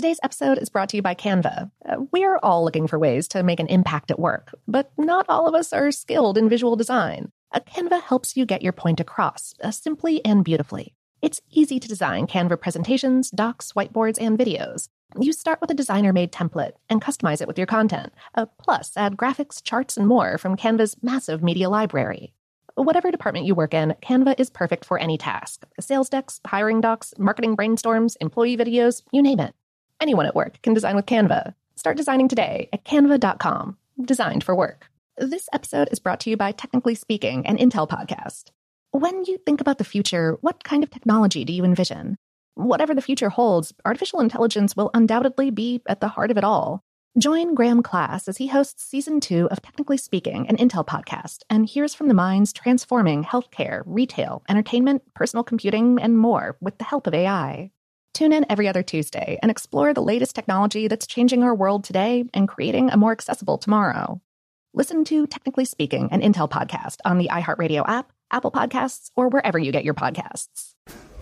Today's episode is brought to you by Canva. We're all looking for ways to make an impact at work, but not all of us are skilled in visual design. Canva helps you get your point across, simply and beautifully. It's easy to design Canva presentations, docs, whiteboards, and videos. You start with a designer-made template and customize it with your content. Plus, add graphics, charts, and more from Canva's massive media library. Whatever department you work in, Canva is perfect for any task. Sales decks, hiring docs, marketing brainstorms, employee videos, you name it. Anyone at work can design with Canva. Start designing today at canva.com. Designed for work. This episode is brought to you by Technically Speaking, an Intel podcast. When you think about the future, what kind of technology do you envision? Whatever the future holds, artificial intelligence will undoubtedly be at the heart of it all. Join Graham Class as he hosts Season 2 of Technically Speaking, an Intel podcast, and hears from the minds transforming healthcare, retail, entertainment, personal computing, and more with the help of AI. Tune in every other Tuesday and explore the latest technology that's changing our world today and creating a more accessible tomorrow. Listen to Technically Speaking, an Intel podcast on the iHeartRadio app, Apple Podcasts, or wherever you get your podcasts.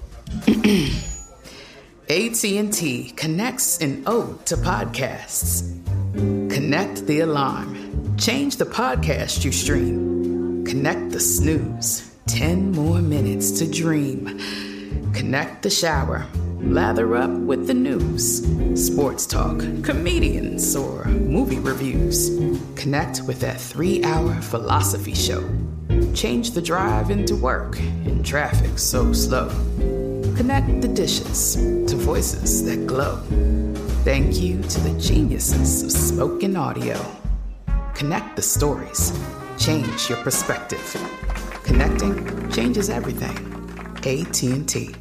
AT&T connects an ode to podcasts. Connect the alarm. Change the podcast you stream. Connect the snooze. 10 more minutes to dream. Connect the shower. Lather up with the news. Sports talk, comedians, or movie reviews. Connect with that 3-hour philosophy show. Change the drive into work in traffic so slow. Connect the dishes to voices that glow. Thank you to the geniuses of spoken audio. Connect the stories. Change your perspective. Connecting changes everything. AT&T.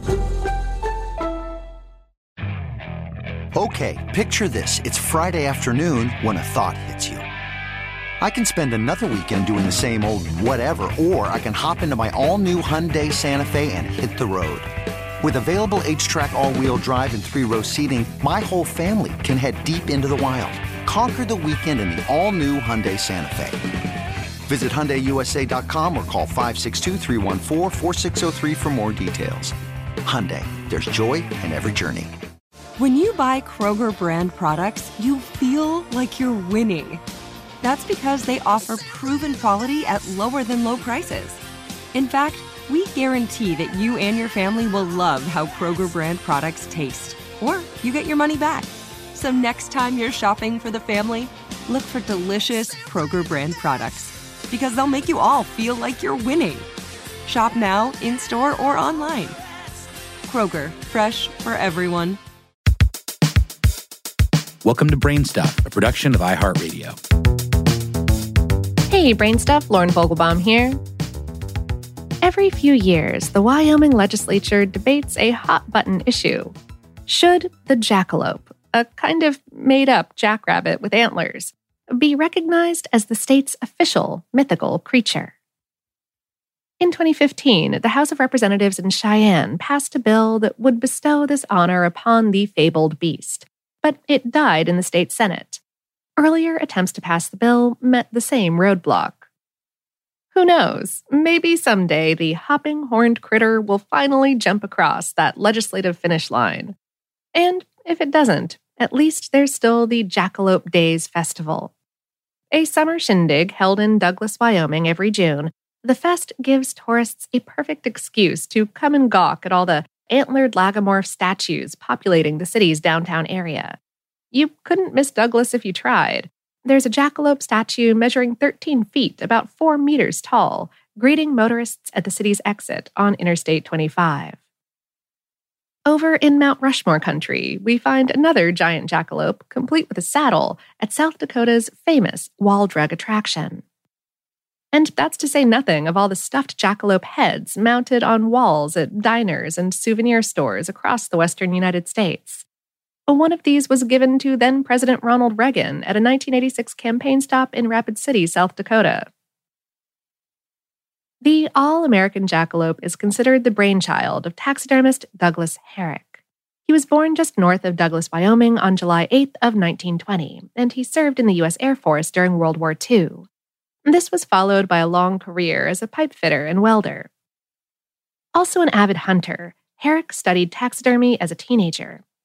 Okay, picture this. It's Friday afternoon when a thought hits you. I can spend another weekend doing the same old whatever, or I can hop into my all-new Hyundai Santa Fe and hit the road. With available H-Track all-wheel drive and 3-row seating, my whole family can head deep into the wild. Conquer the weekend in the all-new Hyundai Santa Fe. Visit HyundaiUSA.com or call 562-314-4603 for more details. Hyundai, there's joy in every journey. When you buy Kroger brand products, you feel like you're winning. That's because they offer proven quality at lower than low prices. In fact, we guarantee that you and your family will love how Kroger brand products taste, or you get your money back. So next time you're shopping for the family, look for delicious Kroger brand products, because they'll make you all feel like you're winning. Shop now, in-store, or online. Kroger, fresh for everyone. Welcome to Brainstuff, a production of iHeartRadio. Hey, Brainstuff, Lauren Vogelbaum here. Every few years, the Wyoming legislature debates a hot-button issue. Should the jackalope, a kind of made-up jackrabbit with antlers, be recognized as the state's official mythical creature? In 2015, the House of Representatives in Cheyenne passed a bill that would bestow this honor upon the fabled beast, but it died in the state Senate. Earlier attempts to pass the bill met the same roadblock. Who knows? Maybe someday the hopping horned critter will finally jump across that legislative finish line. And if it doesn't, at least there's still the Jackalope Days Festival. A summer shindig held in Douglas, Wyoming every June, the fest gives tourists a perfect excuse to come and gawk at all the antlered lagomorph statues populating the city's downtown area. You couldn't miss Douglas if you tried. There's a jackalope statue measuring 13 feet, about 4 meters tall, greeting motorists at the city's exit on Interstate 25. Over in Mount Rushmore country, we find another giant jackalope, complete with a saddle, at South Dakota's famous Wall Drug attraction. And that's to say nothing of all the stuffed jackalope heads mounted on walls at diners and souvenir stores across the western United States. One of these was given to then-President Ronald Reagan at a 1986 campaign stop in Rapid City, South Dakota. The all-American jackalope is considered the brainchild of taxidermist Douglas Herrick. He was born just north of Douglas, Wyoming on July 8th of 1920, and he served in the U.S. Air Force during World War II. This was followed by a long career as a pipe fitter and welder. Also an avid hunter, Herrick studied taxidermy as a teenager.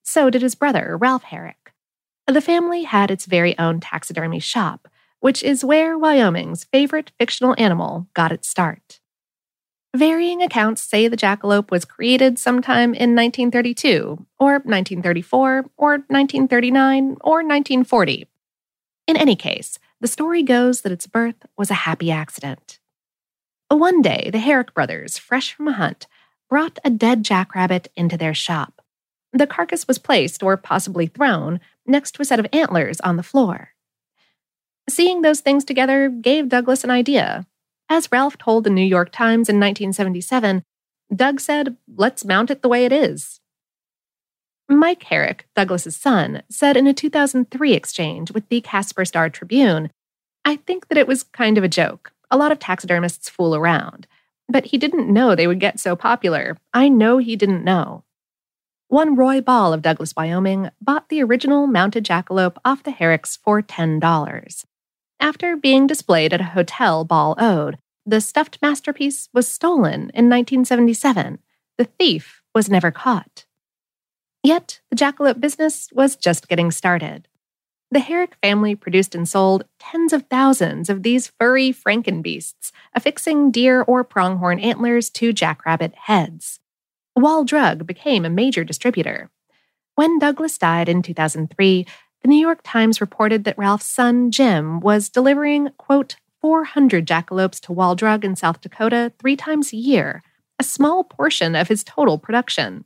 So did his brother, Ralph Herrick. The family had its very own taxidermy shop, which is where Wyoming's favorite fictional animal got its start. Varying accounts say the jackalope was created sometime in 1932, or 1934, or 1939, or 1940. In any case, the story goes that its birth was a happy accident. One day, the Herrick brothers, fresh from a hunt, brought a dead jackrabbit into their shop. The carcass was placed, or possibly thrown, next to a set of antlers on the floor. Seeing those things together gave Douglas an idea. As Ralph told the New York Times in 1977, Doug said, "Let's mount it the way it is." Mike Herrick, Douglas's son, said in a 2003 exchange with the Casper Star Tribune, "I think that it was kind of a joke. A lot of taxidermists fool around. But he didn't know they would get so popular. I know he didn't know." One Roy Ball of Douglas, Wyoming, bought the original mounted jackalope off the Herricks for $10. After being displayed at a hotel Ball owned, the stuffed masterpiece was stolen in 1977. The thief was never caught. Yet, the jackalope business was just getting started. The Herrick family produced and sold tens of thousands of these furry frankenbeasts, affixing deer or pronghorn antlers to jackrabbit heads. Wall Drug became a major distributor. When Douglas died in 2003, the New York Times reported that Ralph's son, Jim, was delivering, quote, 400 jackalopes to Wall Drug in South Dakota 3 times a year, a small portion of his total production.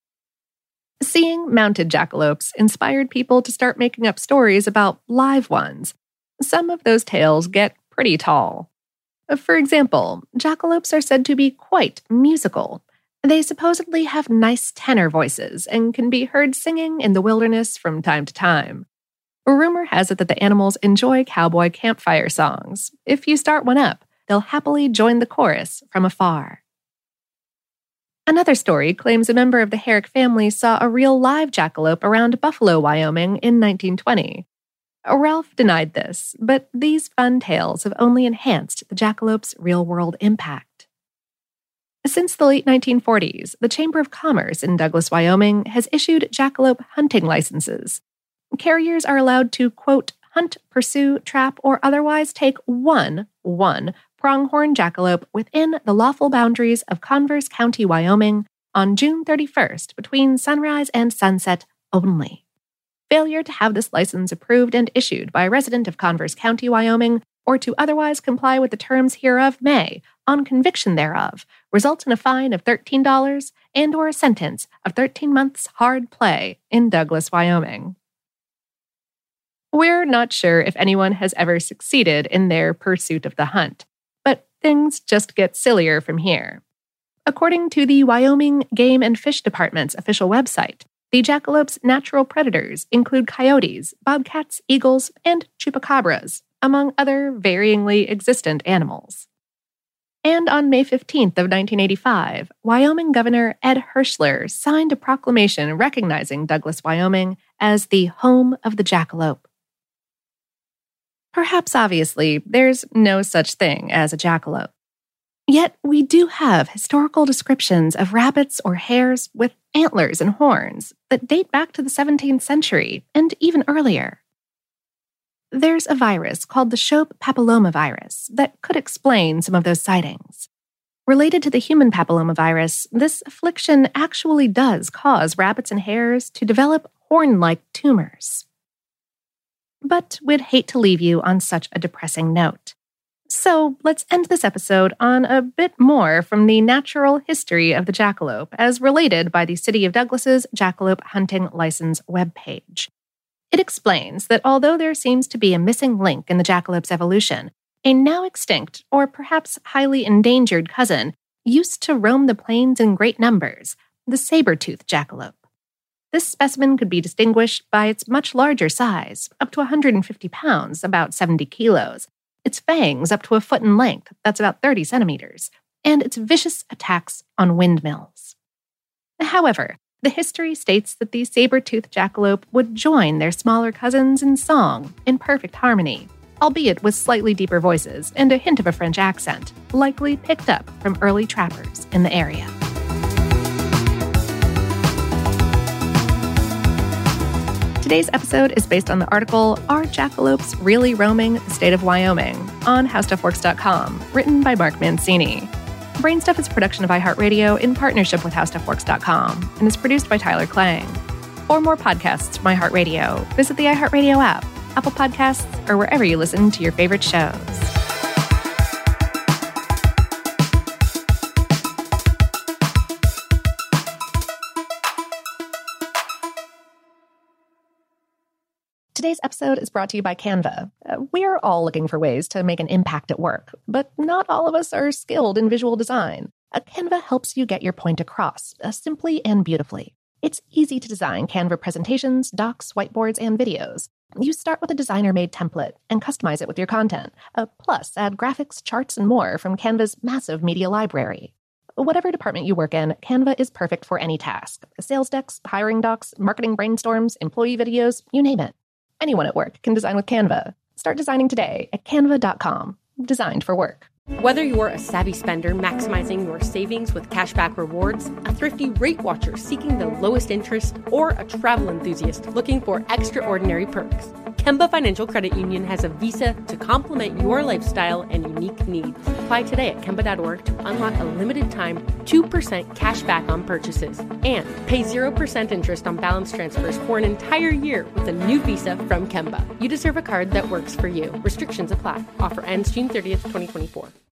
Seeing mounted jackalopes inspired people to start making up stories about live ones. Some of those tales get pretty tall. For example, jackalopes are said to be quite musical. They supposedly have nice tenor voices and can be heard singing in the wilderness from time to time. Rumor has it that the animals enjoy cowboy campfire songs. If you start one up, they'll happily join the chorus from afar. Another story claims a member of the Herrick family saw a real live jackalope around Buffalo, Wyoming in 1920. Ralph denied this, but these fun tales have only enhanced the jackalope's real-world impact. Since the late 1940s, the Chamber of Commerce in Douglas, Wyoming has issued jackalope hunting licenses. Carriers are allowed to, quote, hunt, pursue, trap, or otherwise take one pronghorn jackalope within the lawful boundaries of Converse County, Wyoming, on June 31st between sunrise and sunset only. Failure to have this license approved and issued by a resident of Converse County, Wyoming, or to otherwise comply with the terms hereof may, on conviction thereof, result in a fine of $13 and or a sentence of 13 months hard play in Douglas, Wyoming. We're not sure if anyone has ever succeeded in their pursuit of the hunt, but things just get sillier from here. According to the Wyoming Game and Fish Department's official website, the jackalope's natural predators include coyotes, bobcats, eagles, and chupacabras, among other varyingly existent animals. And on May 15th of 1985, Wyoming Governor Ed Herschler signed a proclamation recognizing Douglas, Wyoming as the home of the jackalope. Perhaps obviously, there's no such thing as a jackalope. Yet we do have historical descriptions of rabbits or hares with antlers and horns that date back to the 17th century and even earlier. There's a virus called the Shope papillomavirus that could explain some of those sightings. Related to the human papillomavirus, this affliction actually does cause rabbits and hares to develop horn-like tumors. But we'd hate to leave you on such a depressing note. So let's end this episode on a bit more from the natural history of the jackalope as related by the City of Douglas's Jackalope Hunting License webpage. It explains that although there seems to be a missing link in the jackalope's evolution, a now extinct or perhaps highly endangered cousin used to roam the plains in great numbers, the saber-toothed jackalope. This specimen could be distinguished by its much larger size, up to 150 pounds, about 70 kilos, its fangs up to a foot in length, that's about 30 centimeters, and its vicious attacks on windmills. However, the history states that the saber-toothed jackalope would join their smaller cousins in song, in perfect harmony, albeit with slightly deeper voices and a hint of a French accent, likely picked up from early trappers in the area. Today's episode is based on the article, Are Jackalopes Really Roaming the State of Wyoming? On HowStuffWorks.com, written by Mark Mancini. Brainstuff is a production of iHeartRadio in partnership with HowStuffWorks.com and is produced by Tyler Klang. For more podcasts from iHeartRadio, visit the iHeartRadio app, Apple Podcasts, or wherever you listen to your favorite shows. Today's episode is brought to you by Canva. We're all looking for ways to make an impact at work, but not all of us are skilled in visual design. Canva helps you get your point across, simply and beautifully. It's easy to design Canva presentations, docs, whiteboards, and videos. You start with a designer-made template and customize it with your content. Plus, add graphics, charts, and more from Canva's massive media library. Whatever department you work in, Canva is perfect for any task. Sales decks, hiring docs, marketing brainstorms, employee videos, you name it. Anyone at work can design with Canva. Start designing today at canva.com. Designed for work. Whether you're a savvy spender maximizing your savings with cashback rewards, a thrifty rate watcher seeking the lowest interest, or a travel enthusiast looking for extraordinary perks, Kemba Financial Credit Union has a visa to complement your lifestyle and unique needs. Apply today at Kemba.org to unlock a limited time 2% cash back on purchases and pay 0% interest on balance transfers for an entire year with a new visa from Kemba. You deserve a card that works for you. Restrictions apply. Offer ends June 30th, 2024.